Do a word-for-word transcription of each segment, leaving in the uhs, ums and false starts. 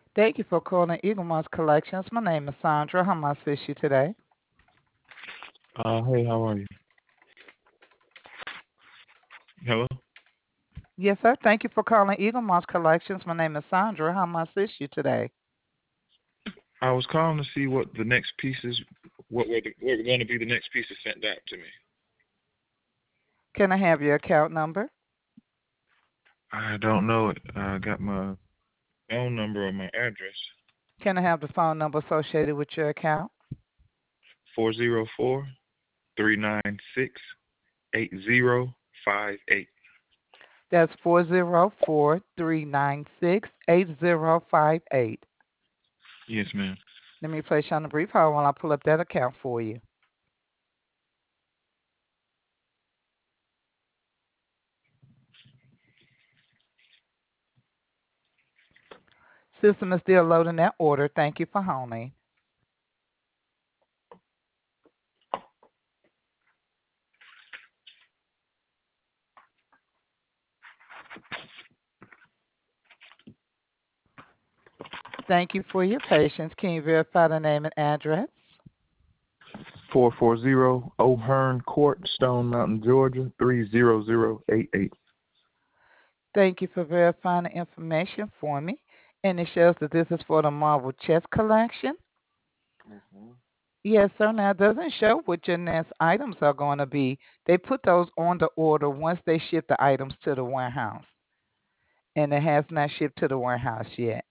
Thank you for calling Eaglemont's Collections. My name is Sandra. How may I assist you today? Uh, hey, how are you? Hello? Yes, sir. Thank you for calling Eaglemont's Collections. My name is Sandra. How may I assist you today? I was calling to see what the next pieces, what were, the, what were going to be the next pieces sent out to me. Can I have your account number? I don't know it. I got my phone number or my address. Can I have the phone number associated with your account? four zero four, three nine six, eight zero five eight. That's four zero four three nine six eight zero five eight. Yes, ma'am. Let me place you on the brief hold while I pull up that account for you. System is still loading that order. Thank you for holding. Thank you for your patience. Can you verify the name and address? four forty O'Hearn Court, Stone Mountain, Georgia, three zero zero eight eight. Thank you for verifying the information for me. And it shows that this is for the Marvel Chess Collection. Yes, sir. Now, it doesn't show what your next items are going to be. They put those on the order once they ship the items to the warehouse. And it has not shipped to the warehouse yet.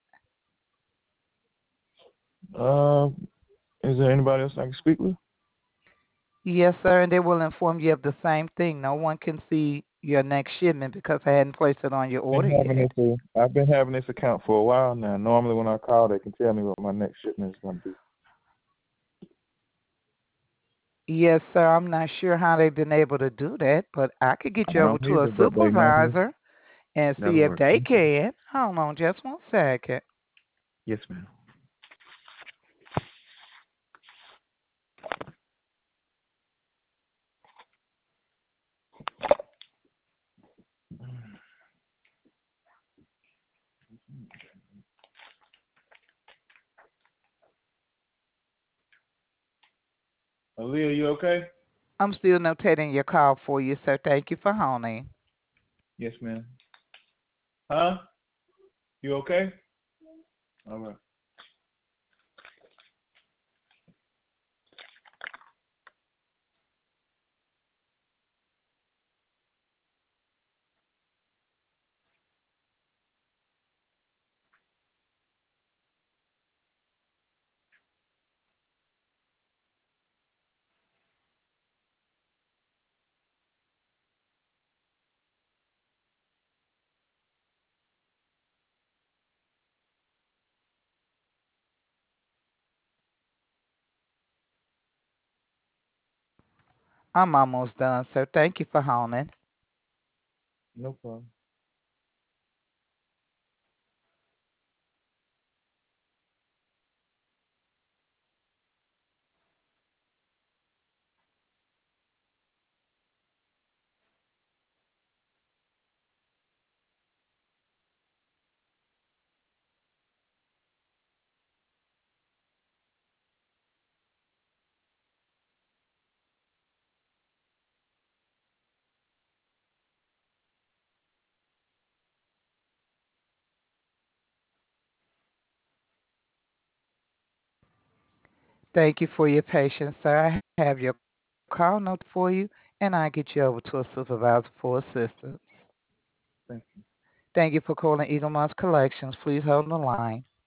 Uh, is there anybody else I can speak with? Yes, sir. And they will inform you of the same thing. No one can see your next shipment because I hadn't placed it on your Been order having yet. this. Uh, I've been having this account for a while now. Normally, when I call, they can tell me what my next shipment is going to be. Yes, sir. I'm not sure how they've been able to do that, but I could get I you over don't to a either, but they normally supervisor and see that'll if work. they Thank you. can. Hold on just one second. Yes, ma'am. Aaliyah, you okay? I'm still notating your call for you, sir. Thank you for holding. Yes, ma'am. Huh? You okay? All right. I'm almost done, sir. Thank you for holding. No problem. Thank you for your patience, sir. I have your call note for you, and I get you over to a supervisor for assistance. Thank you. Thank you for calling Eagle Moss Collections. Please hold the line.